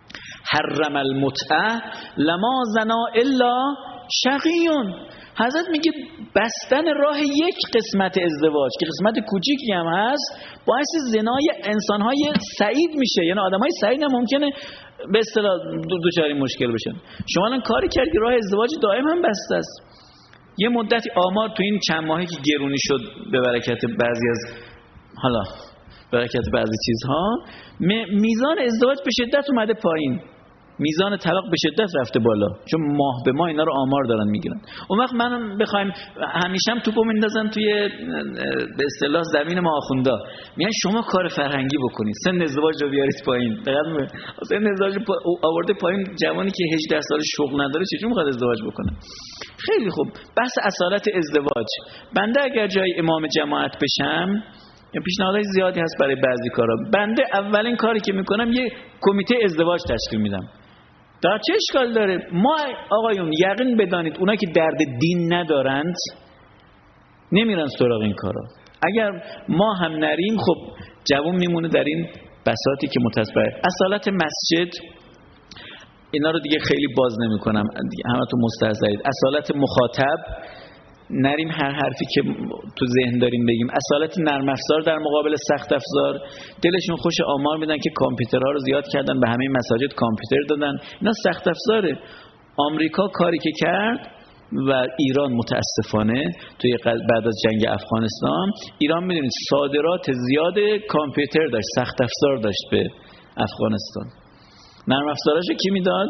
حرم المتعه لما زنا الا شقیون. حضرت میگه بستن راه یک قسمت ازدواج که قسمت کوچیکی هم هست باعث زنای انسانهای سعید میشه. یعنی آدمای سعید هم ممکنه به اصطلاح دوچاری مشکل بشن. شما الان کاری کردی که راه ازدواج دائم هم بسته است. یه مدتی آمار تو این چند ماهی که گرونی شد به برکت بعضی از برکت بعضی چیزها، میزان ازدواج به شدت اومده پایین، میزان طلاق به شدت رفته بالا، چون ماه به ماه اینا رو آمار دارن میگیرن. اون وقت من بخوایم همیشه هم توپو میندازن توی به اصطلاح زمین ما آخوندا، میگن شما کار فرهنگی بکنید، سن ازدواج رو بیارید پایین. دقیقاً سن ازدواج آورده پایین، جوانی که 18 سال شغل نداره چجوری میخواد ازدواج بکنه؟ خیلی خوب. بحث اصالت ازدواج، بنده اگر جای امام جماعت بشم، پیشنهادهای زیادی هست برای بعضی کارا، بنده اولین کاری که میکنم یه کمیته ازدواج تشکیل میدم. در چه اشکال داره؟ ما آقایون یقین بدانید اونا که درد دین ندارند نمیرن سراغ این کارا. اگر ما هم نریم خب جوون میمونه در این بساطی که متصبر. اصالت مسجد اینا رو دیگه خیلی باز نمیکنم، همتون مستحضرید. اصالت مخاطب، نریم هر حرفی که تو ذهن داریم بگیم. اصالت نرم افزار در مقابل سخت افزار، دلشون خوش آمار میدن که کامپیوترها رو زیاد کردن، به همه مساجد کامپیوتر دادن، اینا سخت افزاره. آمریکا کاری که کرد و ایران متاسفانه توی بعد از جنگ افغانستان، ایران میدونید صادرات زیاد کامپیوتر داشت، سخت افزار داشت به افغانستان. نرم افزاراشو کی میداد؟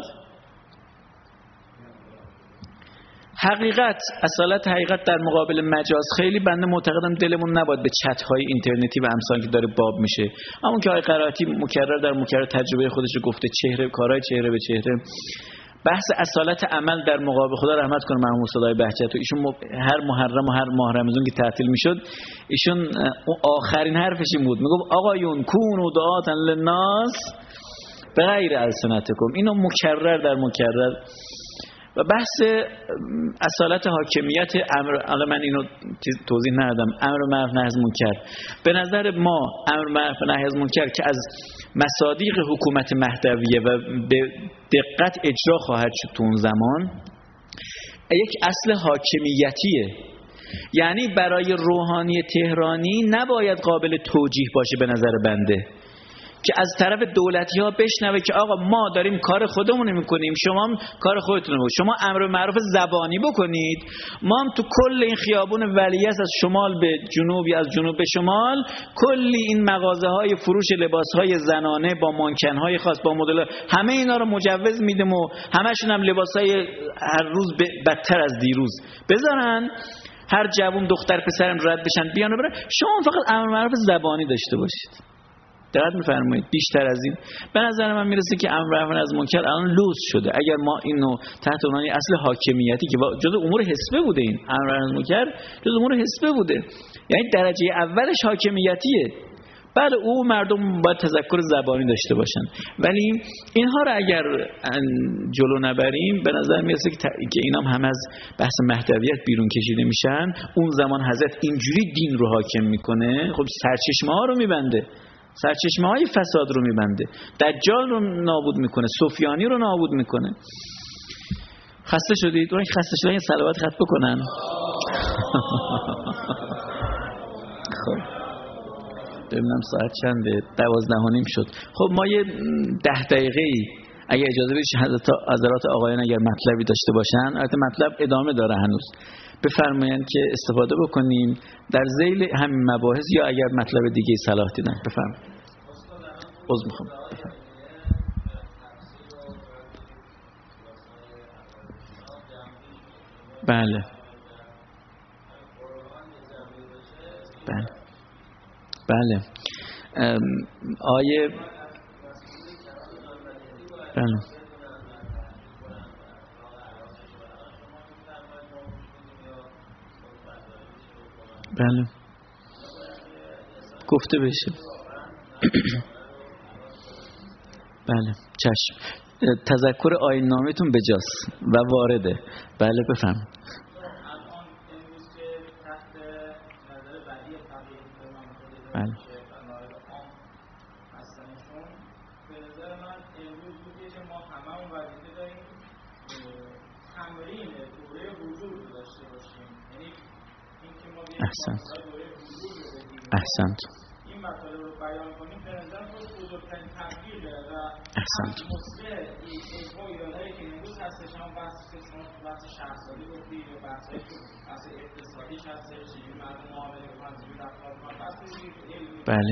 حقیقت، اصالت حقیقت در مقابل مجاز. خیلی بنده معتقدم دلمون نباید به چت‌های اینترنتی و امثال که داره باب میشه. همون که آقای قرائتی مکرر در مکرر تجربه خودش رو گفته، چهره کارهای چهره به چهره. بحث اصالت عمل در مقابل، خدا رحمت کنه مرحوم استاد بهجت، ایشون هر محرم و هر ماه رمضان که تعطیل میشد، ایشون آخرین حرفش این بود، میگفت آقایون کونوا دعاة للناس بغیر السنتکم. اینو مکرر در مکرر. و بحث اصالت حاکمیت امر، حالا من اینو توضیح ندادم، امر معروف نهی از منکر. به نظر ما امر معروف نهی از منکر که از مصادیق حکومت مهدویه و به دقت اجرا خواهد شد تو اون زمان، یک اصل حاکمیتیه. یعنی برای روحانی تهرانی نباید قابل توجیه باشه به نظر بنده که از طرف دولتی ها بشنوه که آقا ما داریم کار خودمون میکنیم، شما هم کار خودتون رو، شما امر معروف زبانی بکنید، ما هم تو کل این خیابون ولیعصر از شمال به جنوب یا از جنوب به شمال کلی این مغازه های فروش لباس های زنانه با مانکن های خاص با مدل، همه اینا رو مجوز میدیم و همشون هم لباس های هر روز بدتر از دیروز بذارن، هر جوون دختر پسرم رد بشن بیان و برن، شما فقط امر معروف زبانی داشته باشید. دقت می‌فرمایید؟ بیشتر از این به نظر من میرسه که امر معروف از منکر الان لوس شده. اگر ما اینو تحت عنوان اصل حاکمیتی که جزء امور حسبه بوده، این امر معروف از منکر جزء امور حسبه بوده، یعنی درجه اولش حاکمیتیه، بعد او مردم باید تذکر زبانی داشته باشن. ولی اینها رو اگر جلو نبریم به نظر میرسه که اینا هم از بحث مهدویت بیرون کشیده میشن. اون زمان حضرت اینجوری دین رو حاکم میکنه، خب سرچشمه ها رو میبنده، سرچشمه های فساد رو میبنده، دجال رو نابود میکنه، سفیانی رو نابود میکنه. خسته شدید؟ اون خسته شدن یه صلوات خط بکنن. خب ببینم ساعت چنده؟ 12:30 شد. خب ما یه 10 دقیقه‌ای اگه اجازه بدید حضرات آقایان اگر مطلبی داشته باشن، البته مطلب ادامه داره هنوز، بفرمایید که استفاده بکنیم در ذیل همین مباحث، یا اگر مطلب دیگه صلاح دیدن بفرمایید. عذر میخوام. بله بله بله آیه بله بله گفته بشه. بله چشم، تذکر آیین نامتون بجاست و وارده. بله بفهم. بله به نظر من امروز بودی که ما هممون وظیفه داریم تمرین دوره حضور رو داشته باشیم. یعنی اینکه ما دوره حضور رو بدیم. احسنت. این مطالب رو بیان کنیم به نظر خود بزرگترین تغییره و احسنت. اتمسفر اجماع ایرانایی که امروز هستش، هم بحث که شما تو بحث شهرسازی گفتید یا بحثایی که بحث اقتصادیش هستش، چجوری مردم معامله می‌کنن، چجوری رفتار می‌کنن، بحث بله.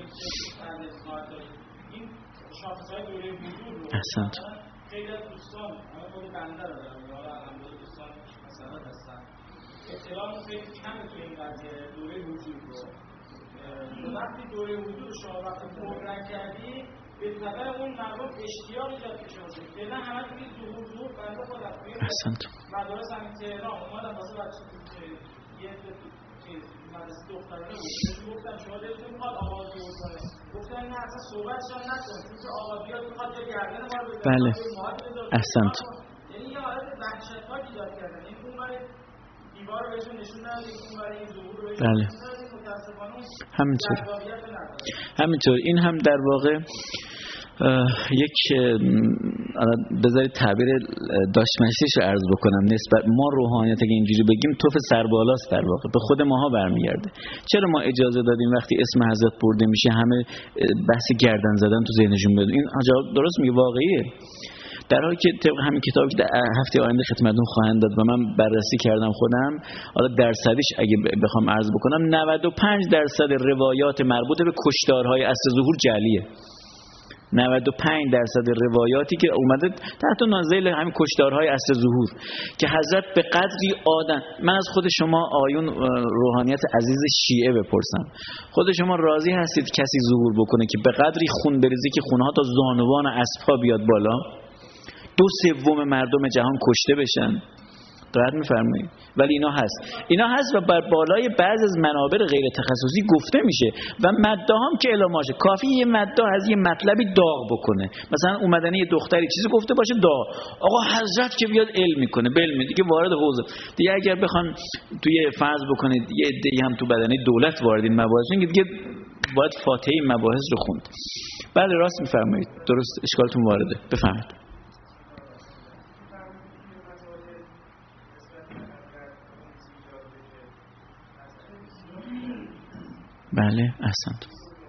این شاخص‌های دوره حضور رو احسنت. خیلی از دوستان همه خود بنده رو دارم یا الحمدلله دوستان مثلا هستن اطلاعات خیلی کمه تو این قضیه دوره حضور رو. وقتی دوره حضور رو شما وقتی پررنگ کردی به طبع اون مردم اشتیاق ایجاد میشه باشه. فعلا همه توی حضور بنده خودم احسنت. مدارس همین تهران اومدم واسه بچه یه مدرسه دخترانه بود، گفتم شما دلتون میخواد آغازی بکنه، گفتن نه اصلا صحبتشان نکن چون که آغازیات میخواد جا گردن ما رو بزنه. بله. احسنت. یعنی یه حالت وحشتناک ایجاد کردن. این اون برای دیوار رو بهشون نشون ندادیم، اون برای این ظهور رو بهشون نشون ندادیم. متاسفانه همینطور این هم در واقع یک بذارید تعبیر داشمشیش رو عرض بکنم، نسبت ما روحانیت اگه اینجوری بگیم توف سربالاست، در واقع به خود ماها برمیگرده. چرا ما اجازه دادیم وقتی اسم حضرت برده میشه همه بحث گردن زدن تو ذهنشون بدون؟ این درست میگه، واقعیه. در حالی که طبق همین کتابی که هفته آینده خدمتتون خواهند داد و من بررسی کردم خودم، حالا درصدیش اگه بخوام عرض بکنم 95% روایات مربوط به کشتارهای عصر ظهور جعلیه. 95% روایاتی که اومده تحت نازل همین کشتارهای عصر ظهور که حضرت به قدری آدم. من از خود شما آیون روحانیت عزیز شیعه بپرسم، خود شما راضی هستید کسی ظهور بکنه که به قدری خون بریزه که خونها تا زانوان اسب‌ها بیاد بالا، 2/3 مردم جهان کشته بشن؟ دقت می‌فرمایید؟ ولی اینا هست و بر بالای بعض از منابر غیر تخصصی گفته میشه و مداهام که اعلاماشه کافی یه مدعا از یه مطلبی داغ بکنه، مثلا اومدن یه دختری چیزی گفته باشه داغ، آقا حضرت که بیاد علم میکنه بل دیگه وارد حوزه دیگه. اگر بخوان توی فرض بکنید یه عده‌ای هم تو بدنه دولت وارد این مباحث دیگه باید فاتحه این مباحث رو خوند. بله راست می‌فرمایید، درست، اشکالتون وارده. بفرمایید. بله احسنت.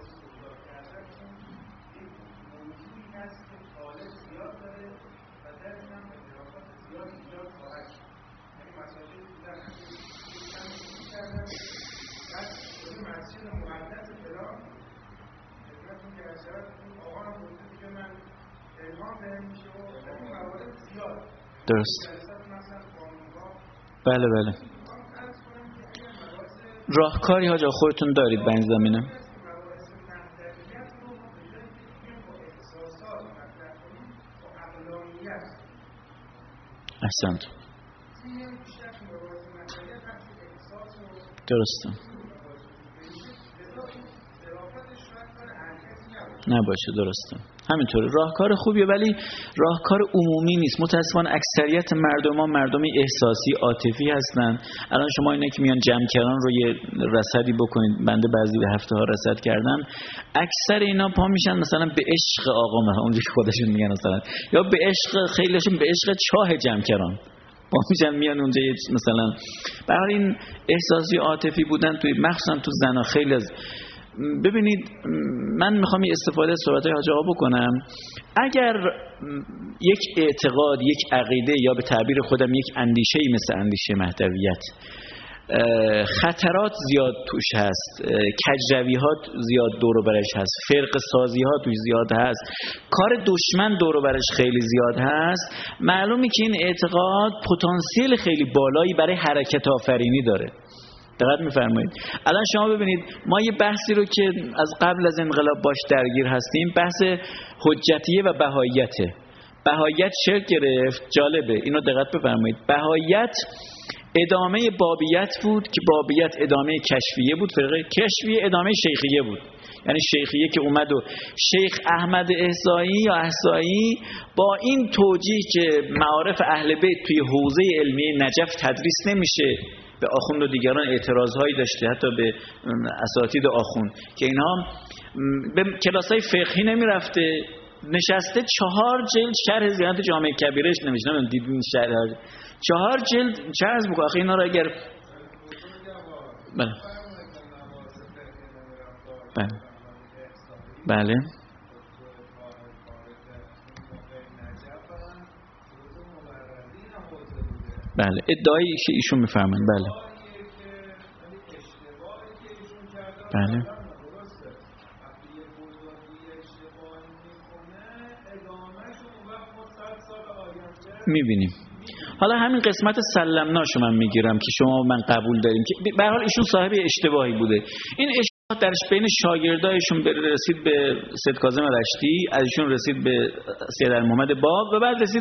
درست. بله بله. راهکاری حاج خودتون دارید به این زمینه؟ احسنت. درسته. نباشه، درسته. همینطوره، راهکار خوبیه ولی راهکار عمومی نیست. متاسفانه اکثریت مردم ما مردمی احساسی عاطفی هستن. الان شما اینا که میان جمع‌کران رو یه رصدی بکنید، بنده بعضی به هفته ها رصد کردم، اکثر اینا پا میشن مثلا به عشق آقا مهدی، اونجوری خودشون میگن مثلا، یا به عشق، خیلیشون به عشق چاه جمع‌کران پا میشن میان اونجا مثلا. برای این احساسی عاطفی بودن توی مخصوصا تو زنا خیلی از ببینید، من میخوام یه استفاده از صحبت‌های حاج آقا بکنم. اگر یک اعتقاد، یک عقیده یا به تعبیر خودم یک اندیشه‌ای مثل اندیشه مهدویت خطرات زیاد توش هست، کجروی‌ها زیاد دور و برش هست، فرق سازی‌ها توش زیاد هست، کار دشمن دور و برش خیلی زیاد هست، معلومه که این اعتقاد پتانسیل خیلی بالایی برای حرکت آفرینی داره. دقت می‌فرمایید؟ الان شما ببینید ما یه بحثی رو که از قبل از انقلاب باش درگیر هستیم، بحث حجتیه و بهاییته. بهاییت شکل گرفت، جالبه اینو دقت بفرمایید. بهاییت ادامه بابیت بود که بابیت ادامه کشفیه بود، فرقه کشفیه ادامه شیخیه بود. یعنی شیخیه که اومد و شیخ احمد احصایی یا احصایی با این توجیه که معارف اهل بیت توی حوزه علمی نجف تدریس نمیشه، به آخوند و دیگران اعتراضهایی داشته، حتی به اساتید آخوند که اینها به کلاسای فقهی نمی رفته، نشسته 4 جلد شرح زیانت جامع کبیرش نوشته. نمیدونم دیدین شرح 4 جلد چه از بگو آخه اینا رو اگر بله بله بله بله ادعای ایشون میفرمایند بله بله میبینیم. حالا همین قسمت سلمناشو من میگیرم که شما من قبول داریم که به هر حال ایشون صاحب اشتباهی بوده. این اشتباه درش بین شاگردایشون رسید به سید کاظم رشتی، از ایشون رسید به سید محمد باب و بعد رسید